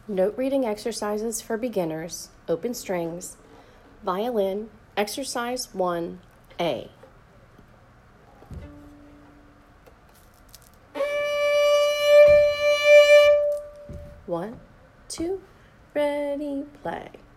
Note reading exercises for beginners, open strings, violin, exercise 1A. 1, 2, ready, play.